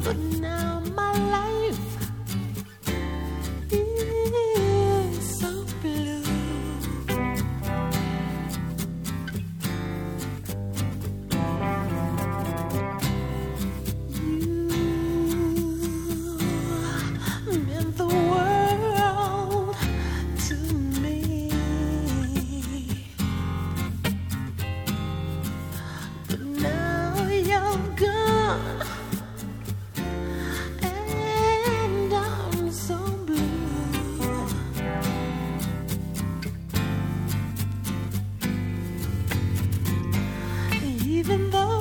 But now my life is so blue. You meant the world to me, but now you're gone, and I'm so blue. Even though